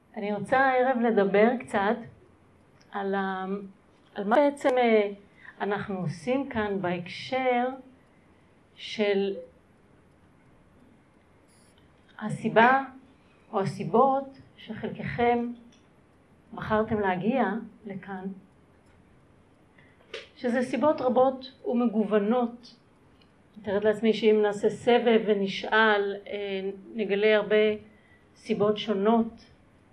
אני רוצה הערב לדבר קצת על מה בעצם אנחנו עושים כאן בהקשר של הסיבה או הסיבות שחלקכם בחרתם להגיע לכאן, שזה סיבות רבות ומגוונות. מתארת לעצמי שאם נעשה סבב ונשאל, נגלה הרבה סיבות שונות.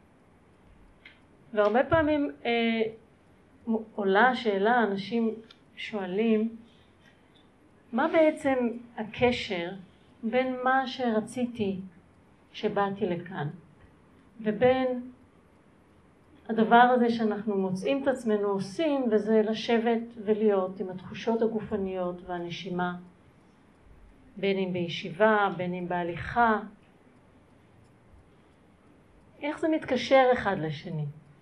והרבה פעמים עולה השאלה, אנשים שואלים, מה בעצם הקשר בין מה שרציתי שבאתי לכאן, ובין הדבר הזה שאנחנו מוצאים את עצמנו עושים, וזה לשבת ולהיות עם התחושות הגופניות והנשימה, בין אם בישיבה, בין אם בהליכה. איך זה מתקשר אחד לשני?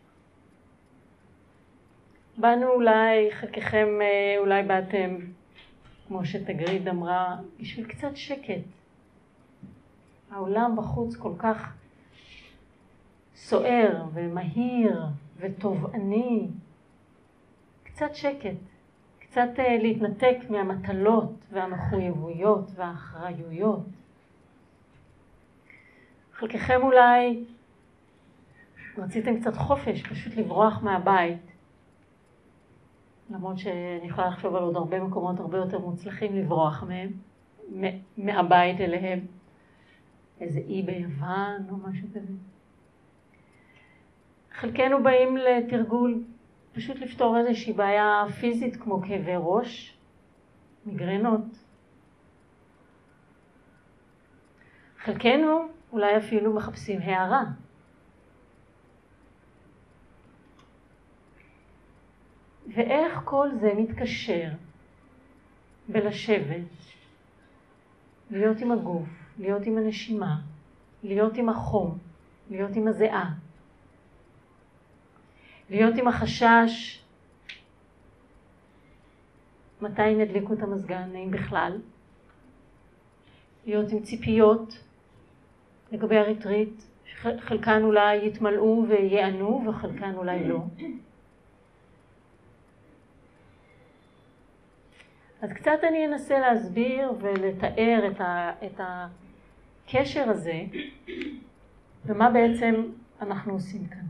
באנו אולי, חלקכם אולי באתם, כמו שתגריד אמרה, בשביל קצת שקט. העולם בחוץ כל כך סוער ומהיר וטובעני. קצת שקט, קצת להתנתק מהמטלות והמחויבויות והאחריויות. חלקכם אולי רציתם קצת חופש, פשוט לברוח מהבית. למרות שאני יכולה לחשוב על עוד הרבה מקומות הרבה יותר מוצלחים לברוח מהם, מהבית אליהם. איזה אי ביוון או משהו כזה. חלקנו באים לתרגול, פשוט לפתור איזושהי בעיה פיזית כמו כאבי ראש, מגרנות. חלקנו אולי אפילו מחפשים הערה. ואיך כל זה מתקשר בלשבת, להיות עם הגוף, להיות עם הנשימה, להיות עם החום, להיות עם הזיעה, להיות עם החשש מתי נדליקו את המזגן, אם בכלל, להיות עם ציפיות לגבי הריטריט, חלקן אולי יתמלאו ויענו וחלקן אולי לא. אז קצת אני אנסה להסביר ולתאר את הקשר הזה ומה בעצם אנחנו עושים כאן.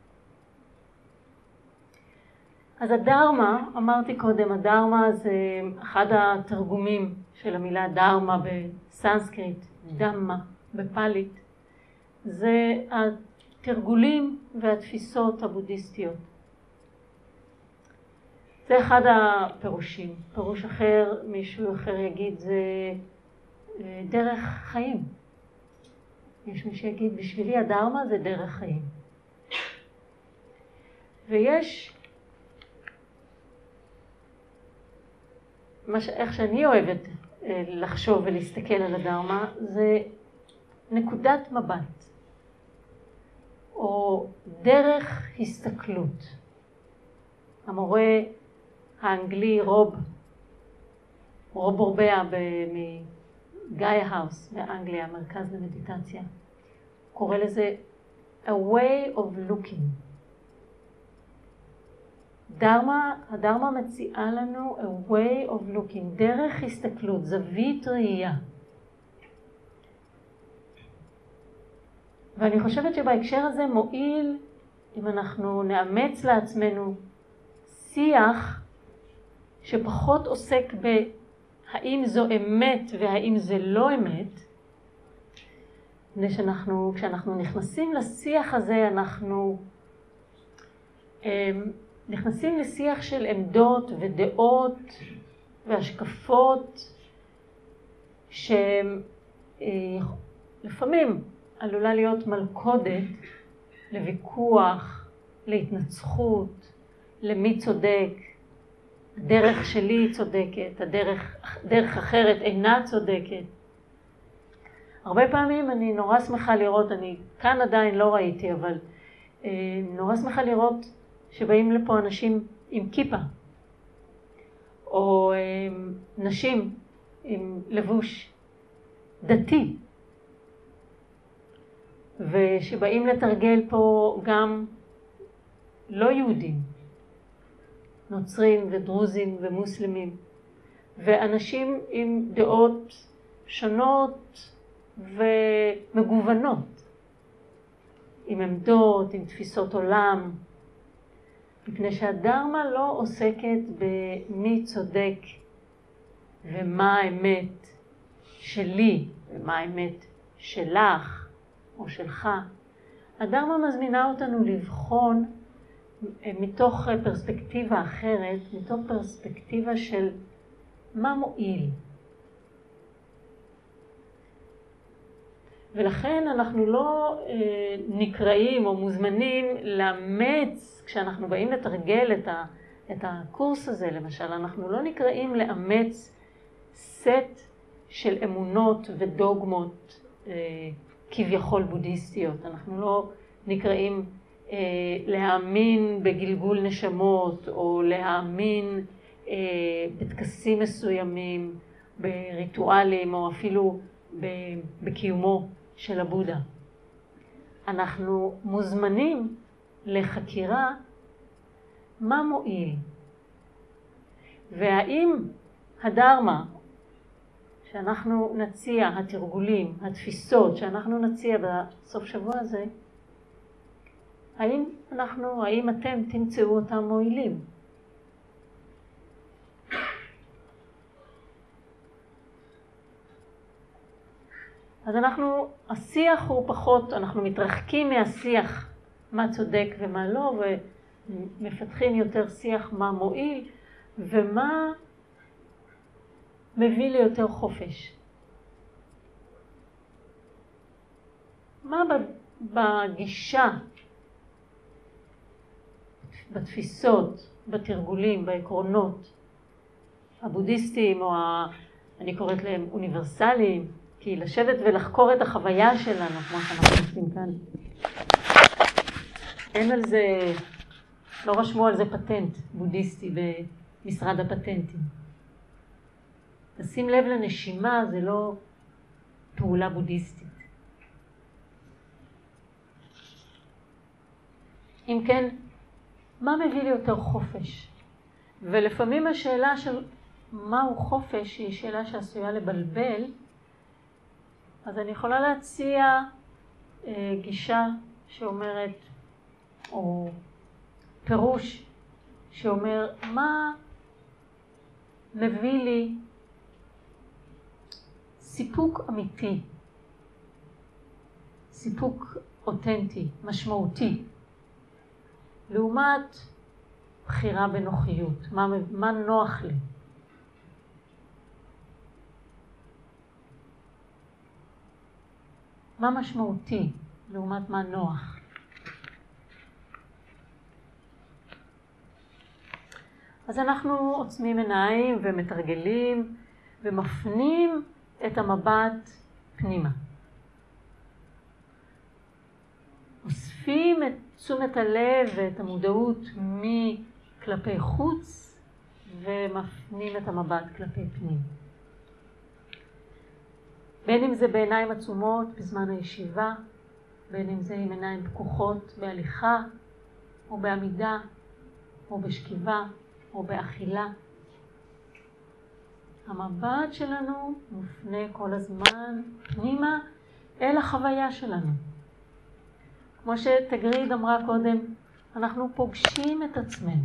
אז הדרמה, אמרתי קודם, הדרמה זה אחד התרגומים של המילה דרמה בסנסקריט, דמה בפאלית. זה התרגולים והתפיסות הבודהיסטיות. זה אחד הפירושים. פירוש אחר, מישהו אחר יגיד, זה דרך חיים. יש מי שיגיד, בשבילי הדרמה זה דרך חיים. ויש, איך שאני אוהבת לחשוב ולהסתכל על הדרמה, זה נקודת מבט, או דרך הסתכלות. המורה האנגלי רוב אורבע מגאיה האוס באנגליה, מרכז למדיטציה, קורא לזה a way of looking. הדרמה מציעה לנו a way of looking, דרך הסתכלות, זווית ראייה. ואני חושבת שבהקשר הזה מועיל אם אנחנו נאמץ לעצמנו שיח שפחות עוסק בהאם זו אמת והאם זה לא אמת, כשאנחנו נכנסים לשיח הזה, אנחנו נכנסים לשיח של עמדות ודעות והשקפות שלפעמים עלולה להיות מלכודת לוויכוח, להתנצחות, למי צודק, הדרך שלי צודקת, דרך אחרת אינה צודקת. הרבה פעמים אני נורא שמחה לראות, אני כאן עדיין לא ראיתי, אבל נורא שמחה לראות שבאים לפה אנשים עם כיפה, או נשים עם לבוש דתי, ושבאים לתרגל פה גם לא יהודים, נוצרים ודרוזים ומוסלמים, ואנשים עם דעות שונות ומגוונות, עם עמדות, עם תפיסות עולם, מפני שהדרמה לא עוסקת במי צודק ומה האמת שלי ומה האמת שלך או שלך. הדרמה מזמינה אותנו לבחון מתוך פרספקטיבה אחרת, מתוך פרספקטיבה של מה מועיל. ולכן אנחנו לא נקראים או מוזמנים לאמץ, כשאנחנו באים לתרגל את הקורס הזה למשל, אנחנו לא נקראים לאמץ סט של אמונות ודוגמות כביכול בודהיסטיות. אנחנו לא נקראים להאמין בגלגול נשמות או להאמין בטקסים מסוימים, בריטואלים או אפילו בקיומו של הבודה. אנחנו מוזמנים לחקירה מה מועיל, והאם הדרמה שאנחנו נציע, התרגולים, התפיסות שאנחנו נציע בסוף שבוע הזה, האם אתם תמצאו אותם מועילים? אז השיח הוא פחות, אנחנו מתרחקים מהשיח מה צודק ומה לא, ומפתחים יותר שיח מה מועיל, ומה מביא ליותר חופש. מה בגישה, בתפיסות, בתרגולים, בעקרונות הבודהיסטיים, או אני קוראת להם אוניברסליים, כי לשבת ולחקור את החוויה שלנו, כמו שאנחנו עושים כאן. אין על זה, לא רשמו על זה פטנט בודהיסטי במשרד הפטנטים. לשים לב לנשימה זה לא פעולה בודהיסטית. אם כן, מה מביא לי יותר חופש? ולפעמים השאלה של מהו חופש היא שאלה שעשויה לבלבל, אז אני יכולה להציע גישה שאומרת, או פירוש שאומר, מה מביא לי סיפוק אמיתי, סיפוק אותנטי, משמעותי, לעומת בחירה בנוחיות, מה נוח לי. מה משמעותי לעומת מה נוח. אז אנחנו עוצמים עיניים ומתרגלים ומפנים את המבט פנימה. אוספים את תשומת הלב ואת המודעות מכלפי חוץ ומפנים את המבט כלפי פנים. בין אם זה בעיניים עצומות בזמן הישיבה, בין אם זה עם עיניים פקוחות בהליכה, או בעמידה, או בשכיבה, או באכילה. המבט שלנו מופנה כל הזמן פנימה אל החוויה שלנו. כמו שתגריד אמרה קודם, אנחנו פוגשים את עצמנו.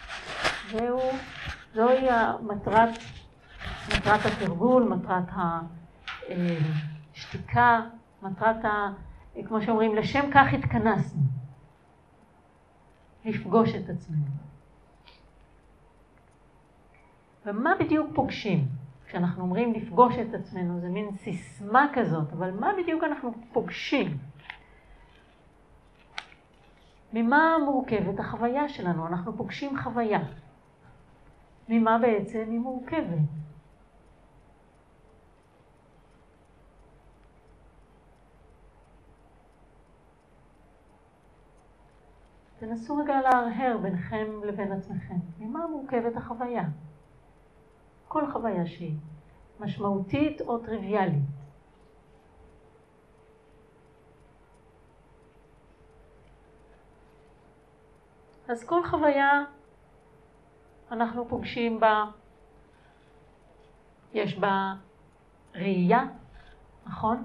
זוהי מטרת התרגול, מטרת השתיקה, כמו שאומרים, לשם כך התכנסנו. לפגוש את עצמנו. ומה בדיוק פוגשים? כשאנחנו אומרים לפגוש את עצמנו, זה מין סיסמה כזאת, אבל מה בדיוק אנחנו פוגשים? ממה מורכבת החוויה שלנו? אנחנו פוגשים חוויה. ממה בעצם היא מורכבת? תנסו רגע להרהר ביניכם לבין עצמכם. ממה מורכבת החוויה? כל חוויה שהיא משמעותית או טריוויאלית. אז כל חוויה אנחנו פוגשים בה, יש בה ראייה, נכון?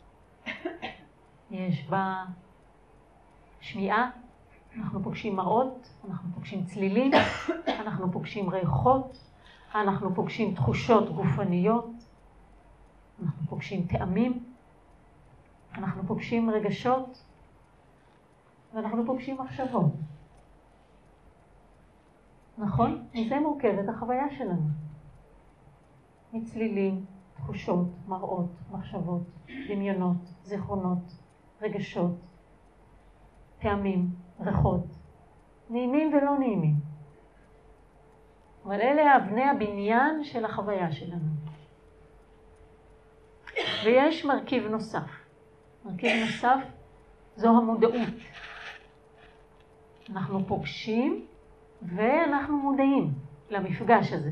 יש בה שמיעה, אנחנו פוגשים מראות, אנחנו פוגשים צלילים, אנחנו פוגשים ריחות, אנחנו פוגשים תחושות גופניות, אנחנו פוגשים טעמים, אנחנו פוגשים רגשות, ואנחנו פוגשים מחשבות. נכון? מזה מורכבת החוויה שלנו. מצלילים, תחושות, מראות, מחשבות, דמיונות, זיכרונות, רגשות, טעמים, ריחות, נעימים ולא נעימים. אבל אלה אבני הבניין של החוויה שלנו. ויש מרכיב נוסף. מרכיב נוסף זו המודעות. אנחנו פוגשים ואנחנו מודעים למפגש הזה.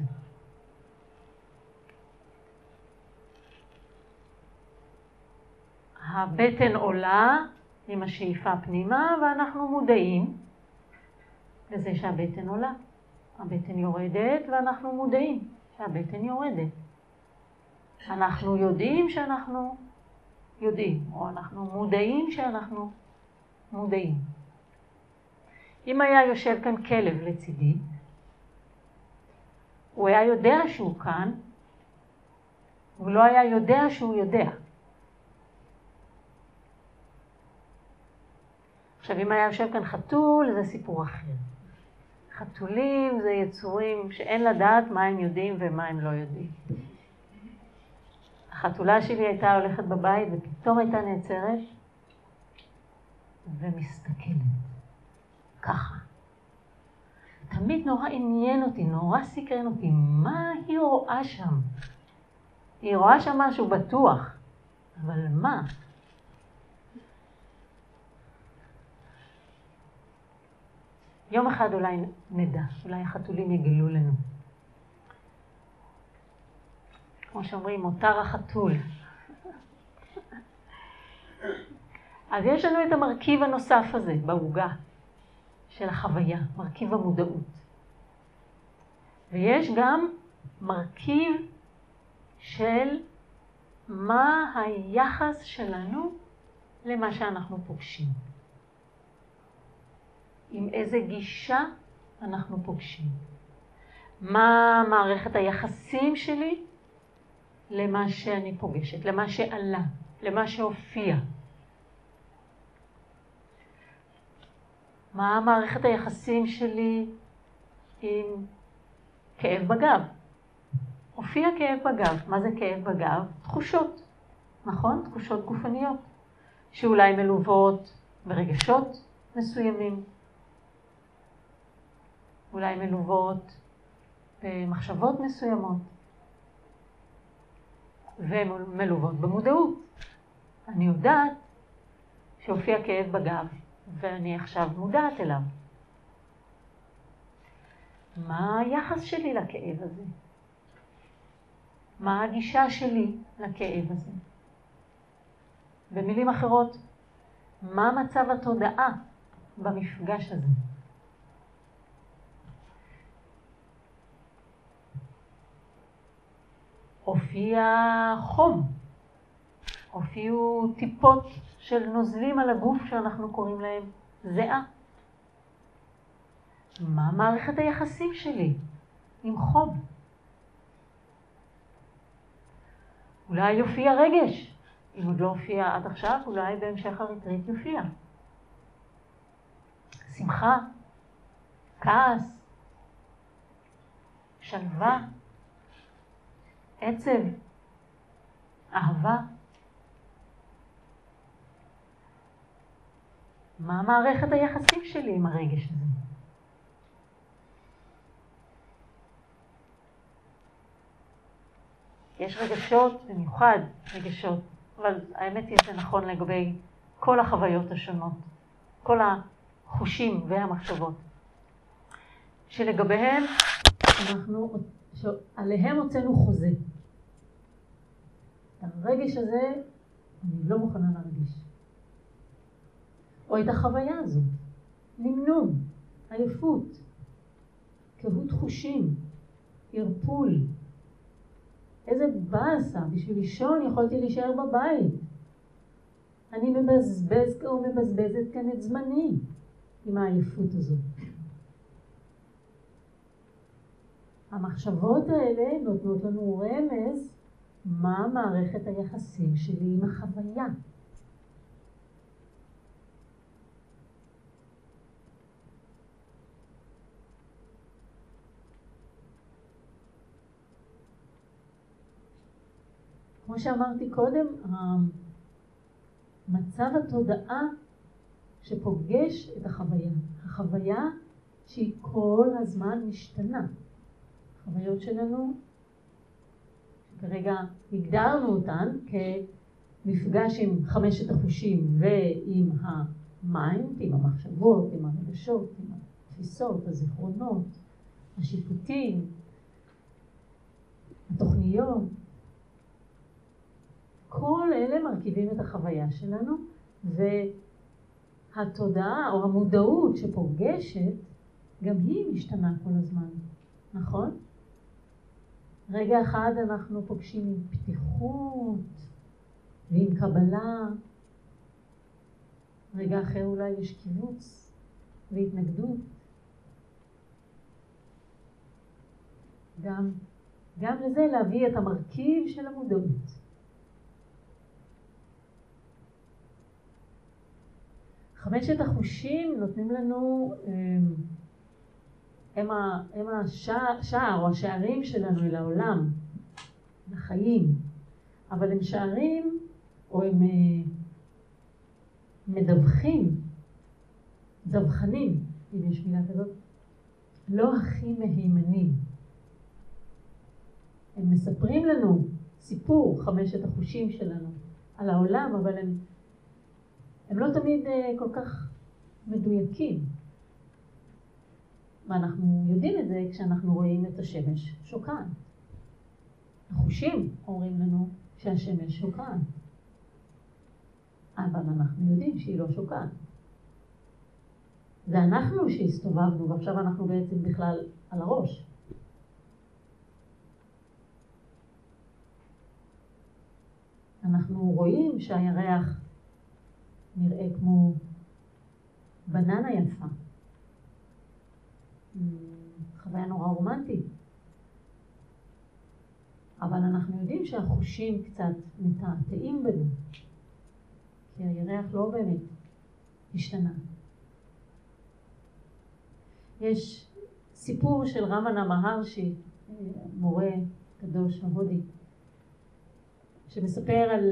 הבטן עולה עם השאיפה פנימה, ואנחנו מודעים לזה שהבטן עולה. הבטן יורדת ואנחנו מודעים שהבטן יורדת. אנחנו יודעים שאנחנו יודעים, או אנחנו מודעים שאנחנו מודעים. אם היה יושב כאן כלב לצידי, הוא היה יודע שהוא כאן, הוא לא היה יודע שהוא יודע. עכשיו, אם היה יושב כאן חתול, זה סיפור אחר. חתולים זה יצורים שאין לדעת מה הם יודעים ומה הם לא יודעים. החתולה שלי הייתה הולכת בבית ופתאום הייתה נעצרת ומסתכלת. ככה. תמיד נורא עניין אותי, נורא סקרן אותי, מה היא רואה שם? היא רואה שם משהו בטוח, אבל מה? יום אחד אולי נדע, אולי החתולים יגלו לנו. כמו שאומרים, מותר החתול. אז יש לנו את המרכיב הנוסף הזה בעוגה של החוויה, מרכיב המודעות. ויש גם מרכיב של מה היחס שלנו למה שאנחנו פוגשים. עם איזה גישה אנחנו פוגשים. מה מערכת היחסים שלי למה שאני פוגשת, למה שעלה, למה שהופיע. מה מערכת היחסים שלי עם כאב בגב. הופיע כאב בגב. מה זה כאב בגב? תחושות, נכון? תחושות גופניות, שאולי מלוות ברגשות מסוימים. אולי מלוות במחשבות מסוימות. ומלוות במודעות. אני יודעת שהופיע כאב בגב, ואני עכשיו מודעת אליו. מה היחס שלי לכאב הזה? מה הגישה שלי לכאב הזה? במילים אחרות, מה מצב התודעה במפגש הזה? הופיע חום, הופיעו טיפות של נוזלים על הגוף שאנחנו קוראים להם זיעה. מה מערכת היחסים שלי עם חום? אולי יופיע רגש, אם עוד לא הופיע עד עכשיו, אולי בהמשך הריטריט יופיע. שמחה, כעס, שלווה, עצב, אהבה. מה מערכת היחסים שלי עם הרגש הזה? יש רגשות, במיוחד רגשות, אבל האמת היא זה נכון לגבי כל החוויות השונות, כל החושים והמחשבות, שלגביהם עליהם הוצאנו חוזה. הרגש הזה אני לא מוכנה להרגיש. או את החוויה הזו, למנון, עייפות, קהות חושים, ערפול. איזה באסה, בשביל לישון יכולתי להישאר בבית. אני מבזבזת כאן את זמני עם העייפות הזאת. המחשבות האלה נותנות לנו רמז מה מערכת היחסים שלי עם החוויה. כמו שאמרתי קודם, מצב התודעה שפוגש את החוויה. החוויה שהיא כל הזמן משתנה. החוויות שלנו, כרגע הגדרנו אותן כמפגש עם 5 החושים ועם המיינד, עם המחשבות, עם הרגשות, עם התפיסות, הזיכרונות, השיפוטים, התוכניות. כל אלה מרכיבים את החוויה שלנו, והתודעה או המודעות שפוגשת, גם היא משתנה כל הזמן, נכון? רגע אחד אנחנו פוגשים עם פתיחות ועם קבלה, רגע אחר אולי יש קיבוץ והתנגדות. גם לזה להביא את המרכיב של המודעות. 5 החושים נותנים לנו, הם השער או השערים שלנו אל העולם, לחיים. אבל הם שערים או הם מדווחים, דווחנים, אם יש מילה כזאת, לא הכי מהימנים. הם מספרים לנו סיפור 5 החושים שלנו על העולם, אבל הם לא תמיד כל כך מדויקים. ואנחנו יודעים את זה כשאנחנו רואים את השמש שוקעת. החושים אומרים לנו שהשמש שוקעת. אבל אנחנו יודעים שהיא לא שוקעת. זה אנחנו שהסתובבנו, ועכשיו אנחנו בעצם בכלל על הראש. אנחנו רואים שהירח נראה כמו בננה יפה. חוויה נורא רומנטית. אבל אנחנו יודעים שהחושים קצת מתעתעים בנו. כי הירח לא באמת השתנה. יש סיפור של רמנה מהרשי, מורה קדוש הודי, שמספר על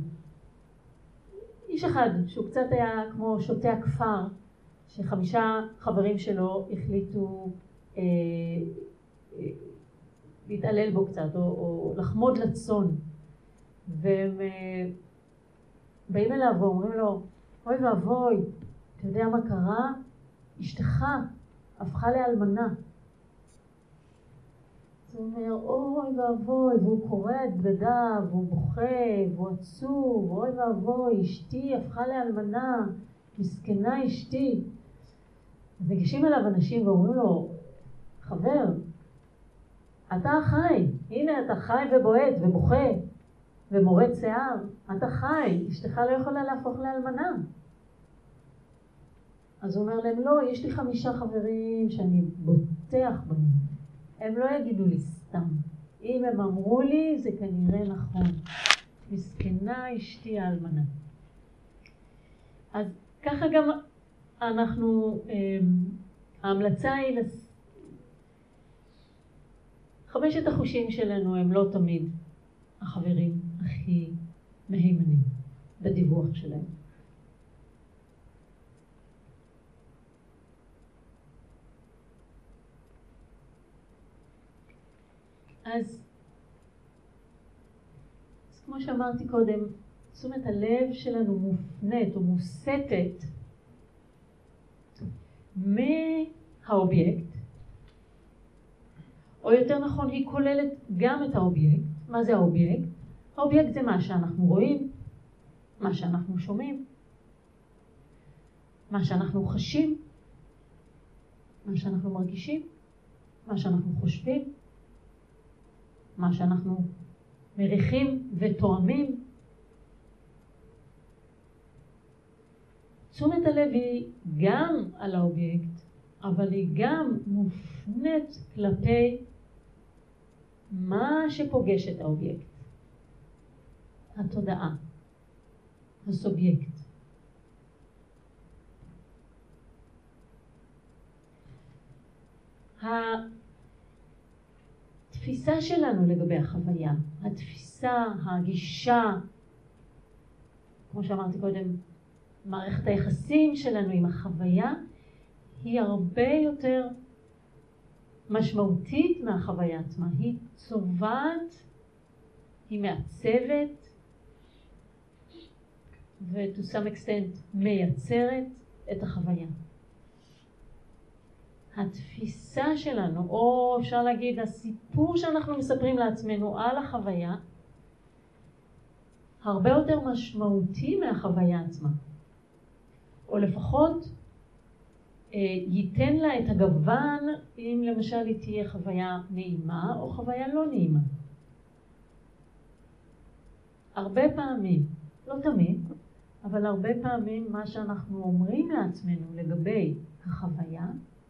איש אחד שהוא קצת היה כמו שוטה הכפר, ש5 חברים שלו החליטו להתעלל בו קצת או לחמוד לצון. והם באים אליו ואומרים לו, אוי ואבוי, אתה יודע מה קרה? אשתך הפכה לאלמנה. אז הוא אומר, אוי ואבוי, והוא קורע את בגדיו, והוא בוכה, והוא עצוב, אוי ואבוי, אשתי הפכה לאלמנה, מסכנה אשתי. אז ניגשים אליו אנשים ואומרים לו, חבר, אתה חי, הנה אתה חי ובועט ובוכה ומורד שיער, אתה חי, אשתך לא יכולה להפוך לאלמנה. אז הוא אומר להם, לא, יש לי 5 חברים שאני בוטח בהם. הם לא יגידו לי סתם. אם הם אמרו לי, זה כנראה נכון. מסכנה אשתי האלמנה. אז ככה גם אנחנו, ההמלצה היא 5 החושים שלנו הם לא תמיד החברים הכי מהימנים בדיווח שלהם. אז כמו שאמרתי קודם, תשומת הלב שלנו מופנית או מוסתת מהאובייקט, או יותר נכון היא כוללת גם את האובייקט. מה זה האובייקט? האובייקט זה מה שאנחנו רואים, מה שאנחנו שומעים, מה שאנחנו חשים. מה שאנחנו מרגישים, מה שאנחנו חושבים, מה שאנחנו מריחים ותואמים. תשומת הלב היא גם על האובייקט, אבל היא גם מופנית כלפי מה שפוגש את האובייקט, התודעה, הסובייקט. התפיסה שלנו לגבי החוויה, התפיסה, הגישה, כמו שאמרתי קודם, מערכת היחסים שלנו עם החוויה, היא הרבה יותר משמעותית מהחוויה עצמה. היא צובעת, היא מעצבת, ו-to some extent מייצרת את החוויה. התפיסה שלנו, או אפשר להגיד הסיפור שאנחנו מספרים לעצמנו על החוויה, הרבה יותר משמעותי מהחוויה עצמה. או לפחות ייתן לה את הגוון אם למשל היא תהיה חוויה נעימה או חוויה לא נעימה. הרבה פעמים, לא תמיד, אבל הרבה פעמים מה שאנחנו אומרים לעצמנו לגבי החוויה,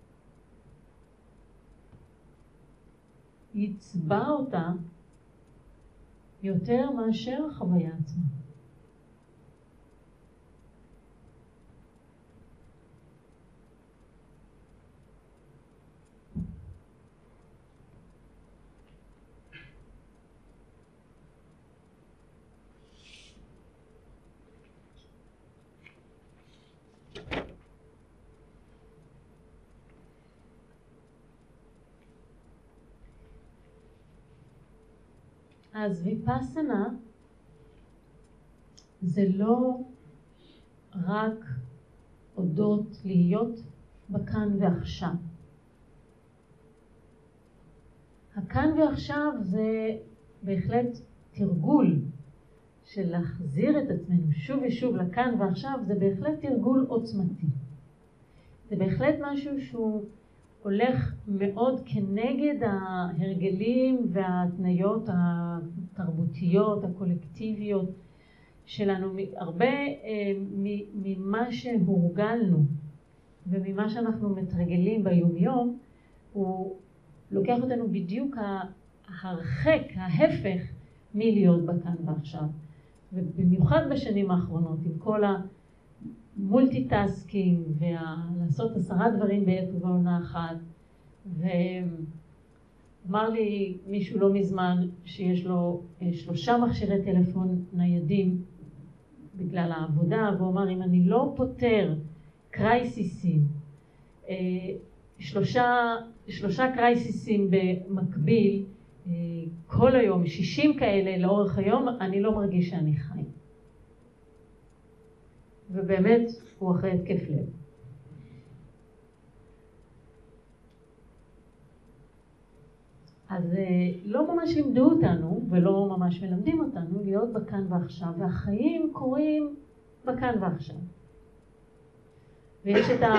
יצבע אותה יותר מאשר החוויה עצמה. אז ויפאסנה זה לא רק אודות להיות בכאן ועכשיו. הכאן ועכשיו זה בהחלט תרגול של להחזיר את עצמנו שוב ושוב לכאן ועכשיו, זה בהחלט תרגול עוצמתי. זה בהחלט משהו שהוא הולך מאוד כנגד ההרגלים וההתניות התרבותיות, הקולקטיביות שלנו. הרבה ממה שהורגלנו וממה שאנחנו מתרגלים ביום-יום, הוא לוקח אותנו בדיוק הרחק, ההפך מלהיות בכאן ועכשיו. ובמיוחד בשנים האחרונות, עם כל המולטיטאסקינג ולעשות 10 דברים בעת ובעונה אחת. ואמר לי מישהו לא מזמן שיש לו 3 מכשירי טלפון ניידים בגלל העבודה, והוא אמר, אם אני לא פותר קרייסיסים, 3 קרייסיסים במקביל, כל היום, 60 כאלה לאורך היום, אני לא מרגיש שאני חי. ובאמת הוא אחרי התקף לב. אז לא ממש לימדו אותנו ולא ממש מלמדים אותנו להיות בכאן ועכשיו, והחיים קורים בכאן ועכשיו. ויש את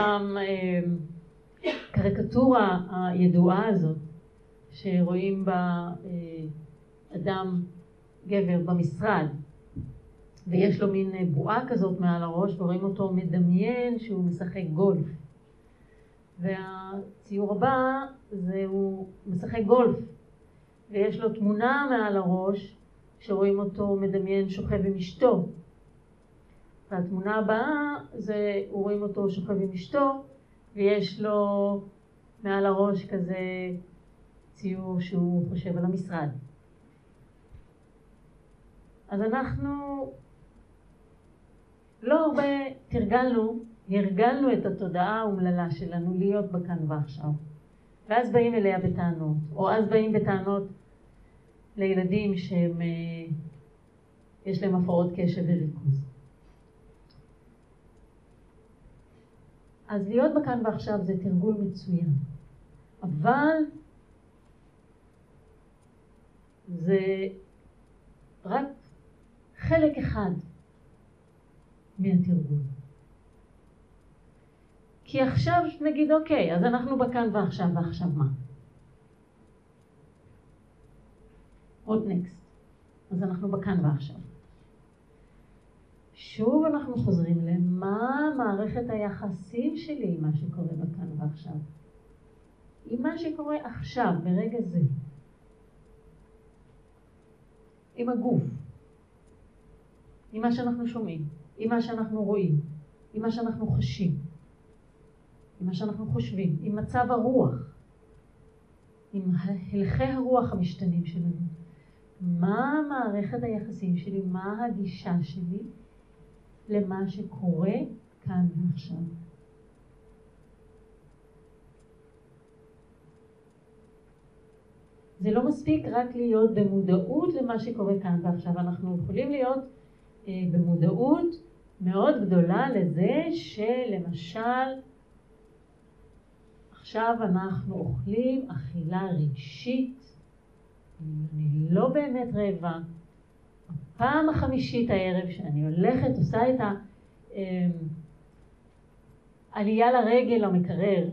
הקריקטורה הידועה הזאת, שרואים בה אדם, גבר, במשרד, ויש לו מין בועה כזאת מעל הראש, ורואים אותו מדמיין שהוא משחק גולף. והציור הבא זה הוא משחק גולף, ויש לו תמונה מעל הראש, שרואים אותו מדמיין שוכב עם אשתו. והתמונה הבאה זה רואים אותו שוכב עם אשתו, ויש לו מעל הראש כזה ציור שהוא חושב על המשרד. אז אנחנו לא הרבה הרגלנו את התודעה האומללה שלנו להיות בכאן ועכשיו. ואז באים אליה בטענות, או אז באים בטענות לילדים שהם, יש להם הפרעות קשב וריכוז. אז להיות בכאן ועכשיו זה תרגול מצוין. אבל זה רק חלק אחד מהתרגול. כי עכשיו נגיד אוקיי, אז אנחנו בכאן ועכשיו, ועכשיו מה? עוד נקסט. אז אנחנו בכאן ועכשיו. שוב אנחנו חוזרים למה מערכת היחסים שלי עם מה שקורה בכאן ועכשיו. עם מה שקורה עכשיו, ברגע זה. עם הגוף. עם מה שאנחנו שומעים. עם מה שאנחנו רואים. עם מה שאנחנו חשים. עם מה שאנחנו חושבים. עם מצב הרוח. עם הלכי הרוח המשתנים שלנו. מה מערכת היחסים שלי, מה הגישה שלי למה שקורה כאן ועכשיו. זה לא מספיק רק להיות במודעות למה שקורה כאן ועכשיו. אנחנו יכולים להיות במודעות מאוד גדולה לזה שלמשל עכשיו אנחנו אוכלים אכילה רגשית, אני לא באמת רעבה. הפעם החמישית הערב שאני הולכת, עושה את העלייה לרגל המקרר,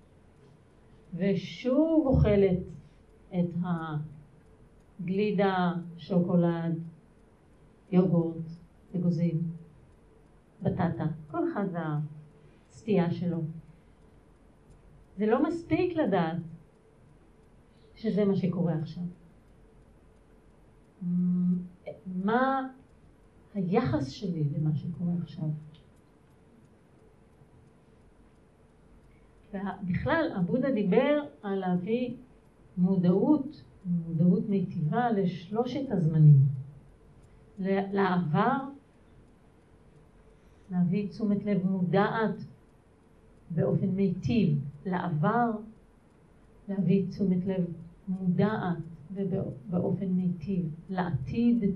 ושוב אוכלת את הגלידה, שוקולד, יוגורט, אגוזים, בטטה, כל אחד והסטייה שלו. זה לא מספיק לדעת שזה מה שקורה עכשיו. מה היחס שלי למה שקורה עכשיו? ובכלל, הבודה דיבר על להביא מודעות מיטיבה לשלושת הזמנים. לעבר, להביא תשומת לב מודעת באופן מיטיב לעבר, להביא תשומת לב מודעת ובאופן מיטיב לעתיד,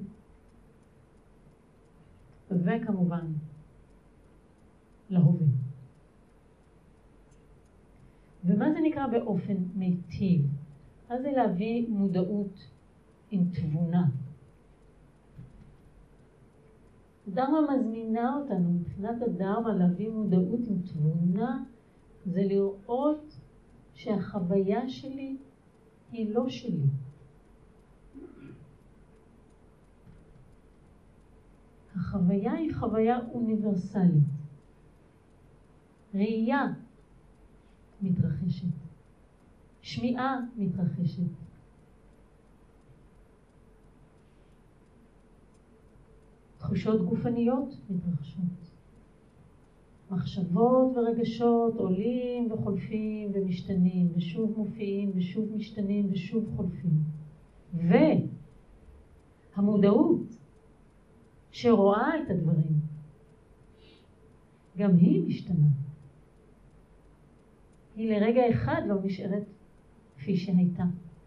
וכמובן להווה. ומה זה נקרא באופן מיטיב? אז זה להביא מודעות עם תבונה. דרמה מזמינה אותנו, מבחינת הדרמה להביא מודעות עם תבונה, זה לראות שהחוויה שלי היא לא שלי. החוויה היא חוויה אוניברסלית. ראייה מתרחשת. שמיעה מתרחשת. תחושות גופניות מתרחשות. מחשבות ורגשות עולים וחולפים ומשתנים, ושוב מופיעים ושוב משתנים ושוב חולפים. והמודעות שרואה את הדברים, גם היא משתנה. היא לרגע אחד לא נשארת כפי שהייתה.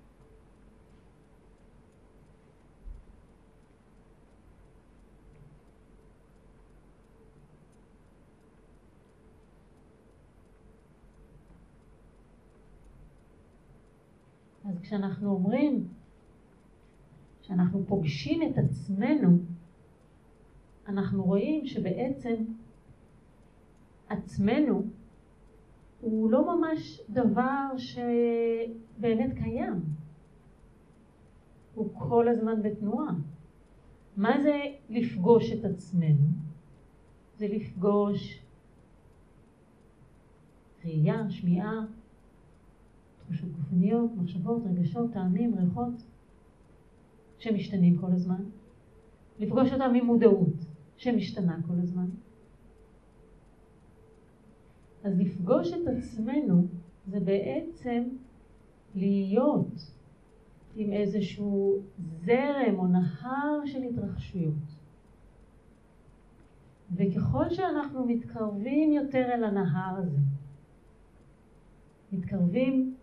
אז כשאנחנו אומרים שאנחנו פוגשים את עצמנו, אנחנו רואים שבעצם עצמנו הוא לא ממש דבר שבאמת קיים. הוא כל הזמן בתנועה. מה זה לפגוש את עצמנו? זה לפגוש ראייה, שמיעה, תחושות גופניות, מחשבות, רגשות, טעמים, ריחות, שמשתנים כל הזמן. לפגוש אותם עם מודעות, שמשתנה כל הזמן. אז לפגוש את עצמנו זה בעצם להיות עם איזשהו זרם או נהר של התרחשויות. וככל שאנחנו מתקרבים יותר אל הנהר הזה, מתקרבים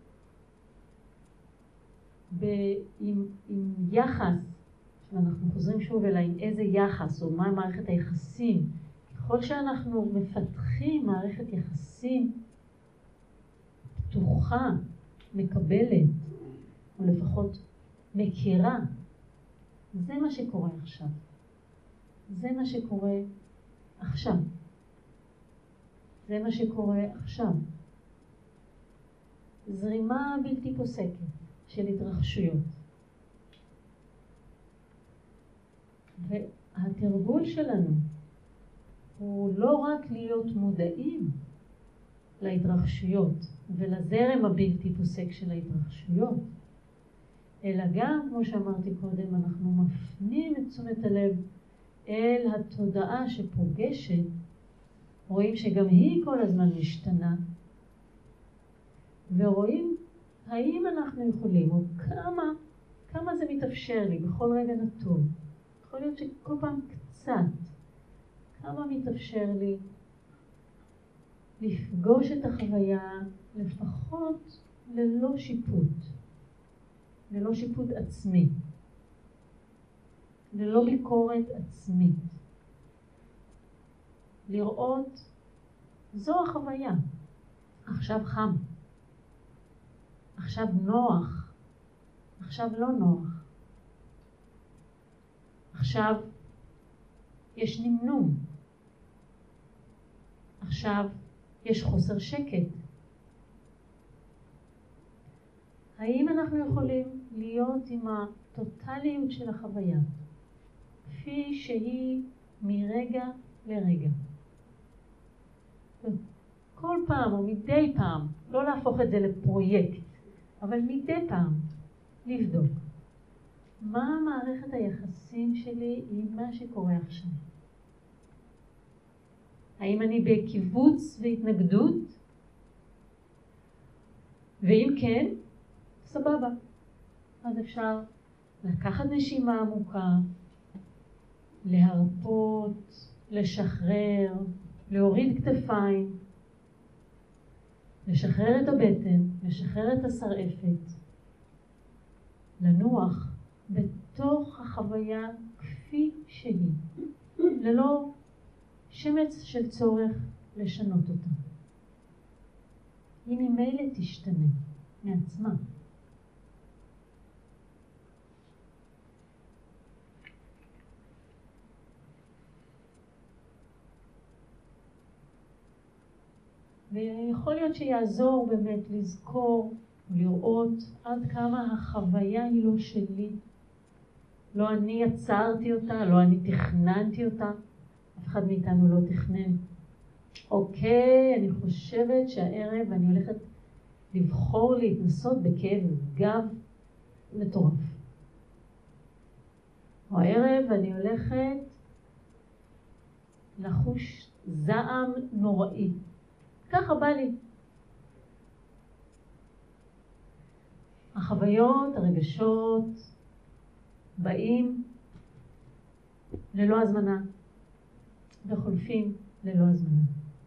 עם יחס, ואנחנו חוזרים שוב אליי עם איזה יחס או מה מערכת היחסים, ככל שאנחנו מפתחים מערכת יחסים פתוחה, מקבלת, או לפחות מכירה, זה מה שקורה עכשיו. זה מה שקורה עכשיו. זה מה שקורה עכשיו. זרימה בלתי פוסקת של התרחשויות. והתרגול שלנו הוא לא רק להיות מודעים להתרחשויות ולזרם הבלתי פוסק של ההתרחשויות, אלא גם, כמו שאמרתי קודם, אנחנו מפנים את תשומת הלב אל התודעה שפוגשת, רואים שגם היא כל הזמן משתנה, ורואים האם אנחנו יכולים, או כמה זה מתאפשר לי בכל רגע נתון. יכול להיות שכל פעם קצת, כמה מתאפשר לי לפגוש את החוויה לפחות ללא שיפוט, ללא שיפוט עצמי, ללא ביקורת עצמית. לראות, זו החוויה. עכשיו חם, עכשיו נוח, עכשיו לא נוח. עכשיו יש נמנום, עכשיו יש חוסר שקט. האם אנחנו יכולים להיות עם הטוטליות של החוויה, כפי שהיא מרגע לרגע? כל פעם או מדי פעם, לא להפוך את זה לפרויקט, אבל מדי פעם לבדוק. מה מערכת היחסים שלי עם מה שקורה עכשיו? האם אני בקיבוץ והתנגדות? ואם כן, סבבה. אז אפשר לקחת נשימה עמוקה, להרפות, לשחרר, להוריד כתפיים, לשחרר את הבטן, לשחרר את השרעפת, לנוח בתוך החוויה כפי שהיא, ללא שמץ של צורך לשנות אותה. היא ממילא תשתנה מעצמה. ויכול להיות שיעזור באמת לזכור ולראות עד כמה החוויה היא לא שלי. לא אני יצרתי אותה, לא אני תכננתי אותה. אף אחד מאיתנו לא תכנן. אוקיי, אני חושבת שהערב אני הולכת לבחור להתנסות בכאב גב מטורף. או הערב אני הולכת לחוש זעם נוראי. ככה בא לי. החוויות, הרגשות, באים ללא הזמנה, וחולפים ללא הזמנה.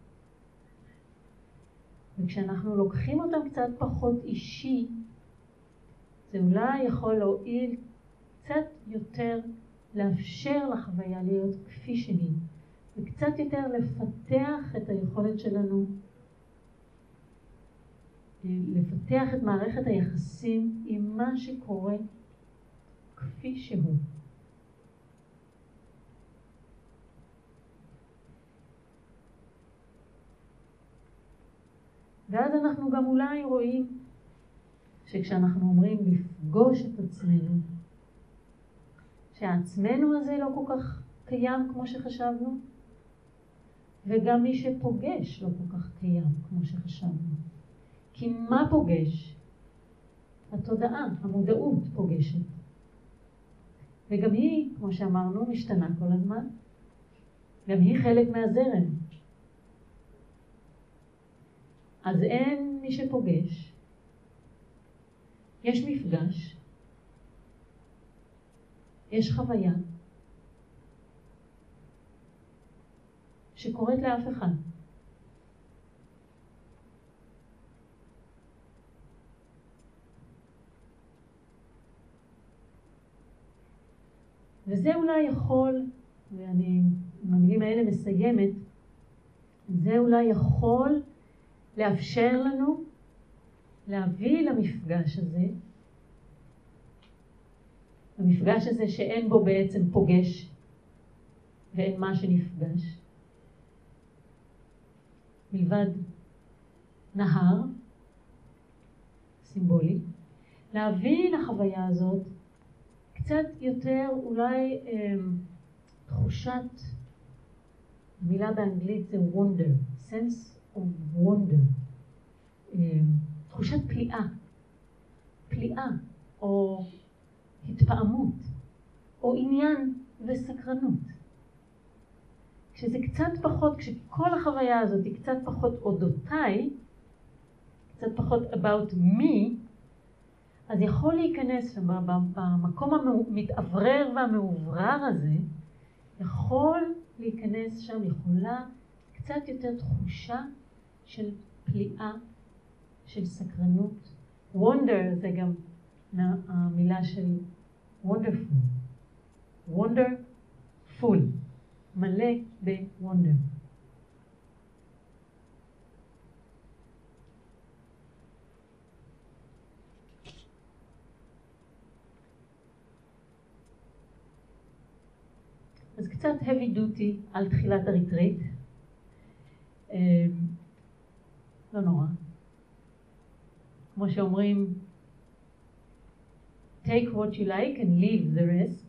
וכשאנחנו לוקחים אותם קצת פחות אישי, זה אולי יכול להועיל קצת יותר לאפשר לחוויה להיות כפי שהיא, וקצת יותר לפתח את היכולת שלנו, לפתח את מערכת היחסים עם מה שקורה כפי שהוא. ואז אנחנו גם אולי רואים שכשאנחנו אומרים לפגוש את עצמנו, שהעצמנו הזה לא כל כך קיים כמו שחשבנו, וגם מי שפוגש לא כל כך קיים כמו שחשבנו. כי מה פוגש? התודעה, המודעות פוגשת. וגם היא, כמו שאמרנו, משתנה כל הזמן. גם היא חלק מהזרם. אז אין מי שפוגש. יש מפגש. יש חוויה. שקורית לאף אחד. וזה אולי יכול, ואני עם המילים האלה מסיימת, זה אולי יכול לאפשר לנו להביא למפגש הזה, המפגש הזה שאין בו בעצם פוגש ואין מה שנפגש. מלבד נהר, סימבולי, להביא לחוויה הזאת קצת יותר אולי תחושת, המילה באנגלית זה wonder, sense of wonder, תחושת פליאה או התפעמות או עניין וסקרנות. כשזה קצת פחות, כשכל החוויה הזאת היא קצת פחות אודותיי, קצת פחות about me, אז יכול להיכנס במקום המתאוורר והמעוברר הזה, יכול להיכנס שם, יכולה קצת יותר תחושה של פליאה, של סקרנות. wonder זה גם המילה של wonderful. wonderful. מלא ב-wonder. אז קצת heavy duty על תחילת הריטריט. לא נורא. כמו שאומרים, take what you like and leave the rest.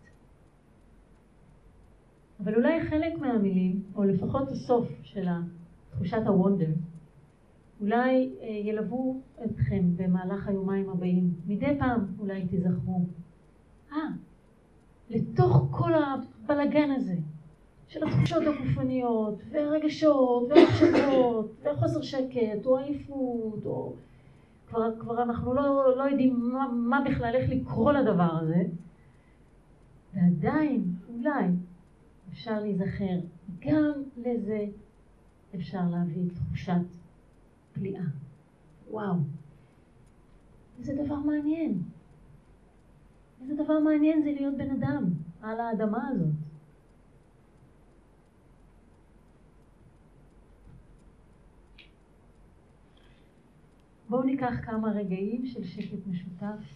אבל אולי חלק מהמילים, או לפחות הסוף של תחושת הוונדר, אולי ילוו אתכם במהלך היומיים הבאים. מדי פעם אולי תזכרו. לתוך כל הבלגן הזה, של התחושות הגופניות, והרגשות, והמחשבות, והחוסר שקט, או עייפות, או כבר אנחנו לא יודעים מה בכלל, איך לקרוא לדבר הזה, ועדיין אולי אפשר להיזכר, גם לזה אפשר להביא תחושת פליאה. וואו, איזה דבר מעניין. איזה דבר מעניין זה להיות בן אדם על האדמה הזאת. בואו ניקח כמה רגעים של שקט משותף.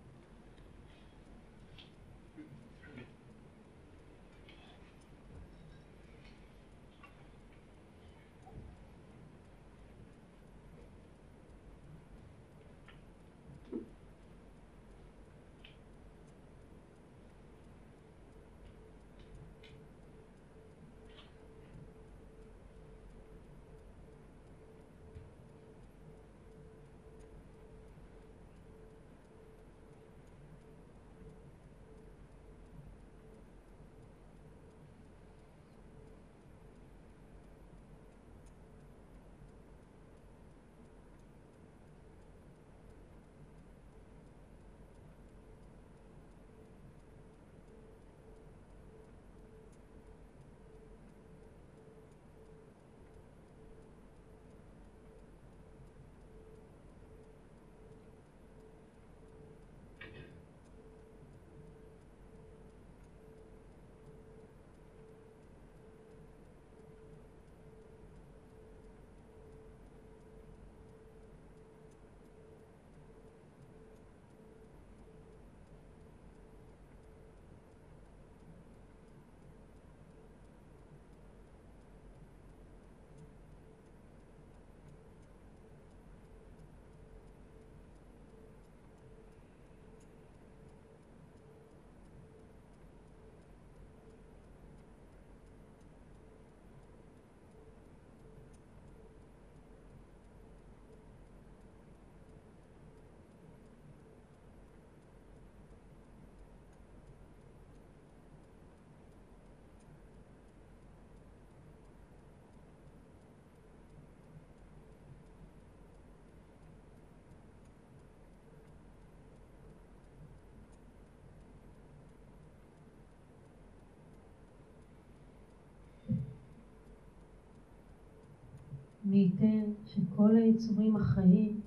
מי ייתן שכל היצורים החיים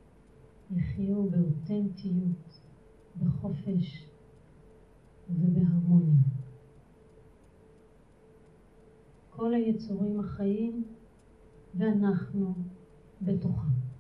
יחיו באותנטיות, בחופש ובהרמוניה. כל היצורים החיים ואנחנו בתוכם.